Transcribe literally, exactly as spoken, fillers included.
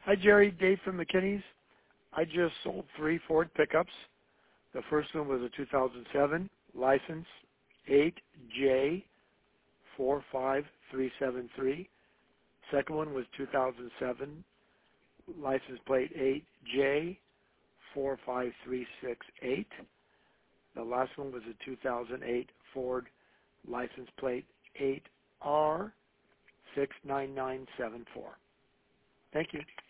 Hi, Jerry. Dave from McKinney's. I just sold three Ford pickups. The first one was a two thousand seven, license eight J four five three seven three. Second one was two thousand seven, license plate eight J four five three six eight. The last one was a two thousand eight Ford, license plate eight R six nine nine seven four. Thank you.